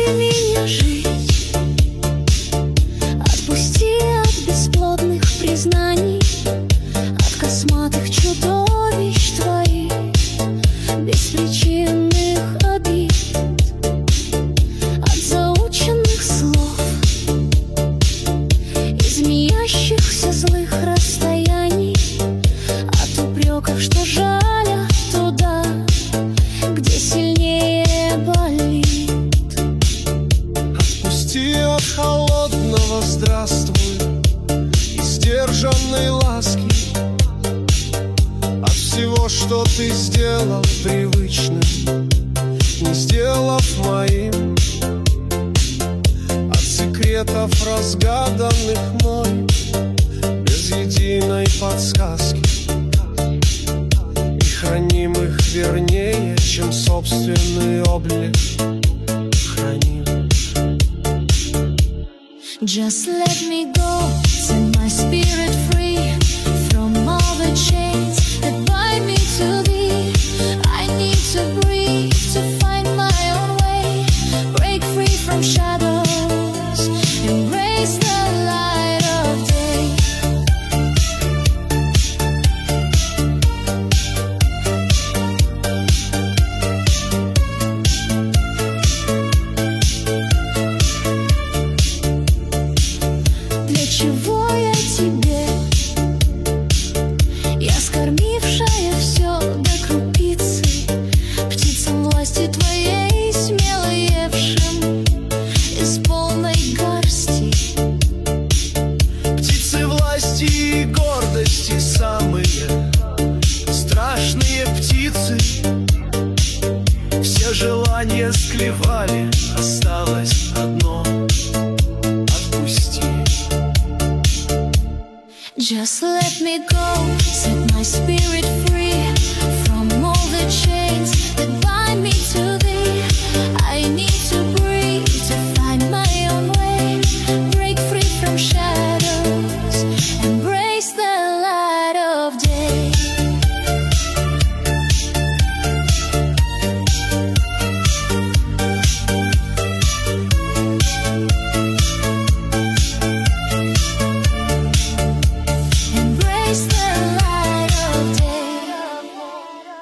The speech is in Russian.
меня жить. Отпусти от бесплодных признаний, от косматых чудовищ твоих, беспричинных обид, от заученных слов и змеящихся злых расстояний, от упреков, что жалят туда, где сильнее болит. Отпусти от холодного «здравствуй» и сдержанной ласки, от всего, что ты сделал привычным, не сделав моим, от секретов, разгаданных мной, без единой подсказки, и хранимых вернее, чем собственный облик храним. Just let me go, set my spirit free from all the chains that bind me to thee. I need to breathe, to find my own way, break free from shadows, embrace the light of day. Для чего я тебе? Я скормившая все до крупицы, птицам власти твоей смело евшим из полной горсти. Птицы власти и гордости самые страшные птицы. Все желания склевали, осталось одно — отпусти. Just let me go, set my spirit free.